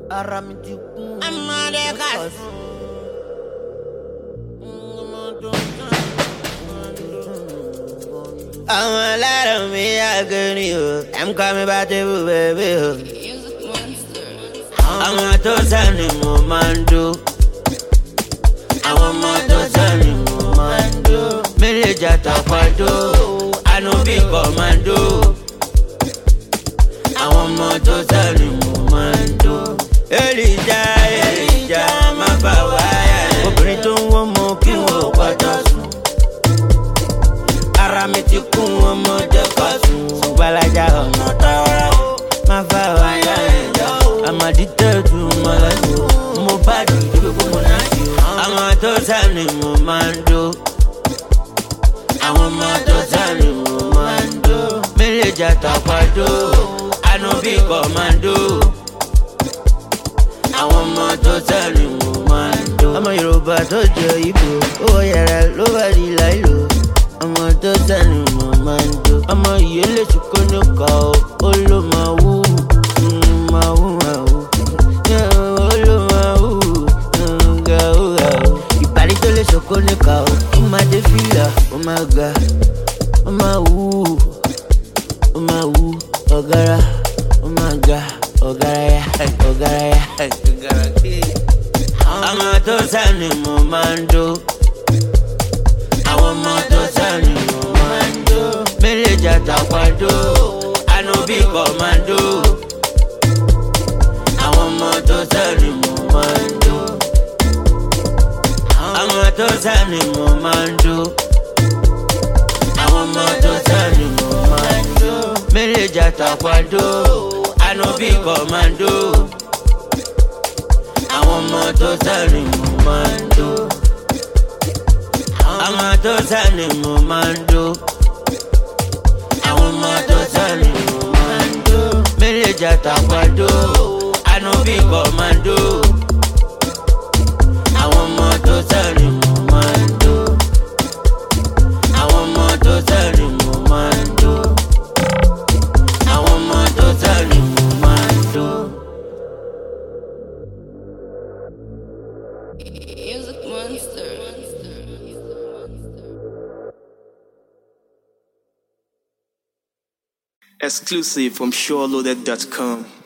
ara mi ti kún. Ọmọdé kàṣù. Àwọn aláàrọ̀ mi àgẹ̀rì o, I'm coming back to you, baby o. Àwọn tó sẹ́ni mo máa ń dó. Àwọn ọmọ tó sẹ́ni mo máa ń dó. Mílíjà tàpádó, àánú bí kọ̀mándó. Àwọn ọmọ tó sẹ́ni mo máa ń dó. Èlìjà má bà wáyà. Obìnrin tó ń wọ́n mọ kí wọ́n pátá sùn. Ara mi ti kún ọmọdé kọ́ sùn. Gbalaja ọ̀nà tààrà má bà wáyà. I'm addicted to my life. Mo bá dùdú kó mo náà jù. Àwọn tó sẹ́ni mo máa ń dó. Àwọn ọmọ tó sẹ́ni mo máa ń dó. Mílíjà tàpádó, àánú bí kọ̀mándó. Àwọn ọmọ tó sẹ́ni mo máa ń dó. Ọmọ Yorùbá tó jẹ Ìgbò, owó yàrá ló bá di láìlò. Ọmọ tó sẹ́ni mo máa ń dó. Ọmọ ìyẹlẹ ṣùkọ́ ní ká ó ló máa wú. Máa wú máa wú. Ó ló máa wú. Ìbàdí tó lè ṣòkó ní ká ó máa dé fìlà, ó máa ga, ó máa wú. Ó máa wú ọ̀gára, ó máa ga ọ̀gára ya. Ọmọ tó sẹ́ni mo máa ń dó. Àwọn ọmọ tó sẹ́ni mo máa ń dó. Mílíjà tàpádó, àánú bí kọ̀mándó. Àwọn ọmọ tó sẹ́ni mo máa ń dó. Ọmọ tó sẹ́ni mo máa ń dó. Àwọn ọmọ tó sẹ́ni mo máa ń dó. Mílíjà tàpádó, àánú bí kọ̀mándó. Àwọn ọmọ tó sẹ́ni mo máa ń dó. Ọmọ tó sẹ́ni mo máa ń dó. Àwọn ọmọ tó sẹ́ni mo máa ń dó. Mílíjà tàpádó, àánú bí kọ̀mándó. Àwọn ọmọ tó sẹ́ni mo máa ń dó. Àwọn ọmọ tó sẹ́ni mo máa ń dó. Àwọn ọmọ tó sẹ́ni mo máa ń dó. Music Monster. Exclusive from SureLoaded.com.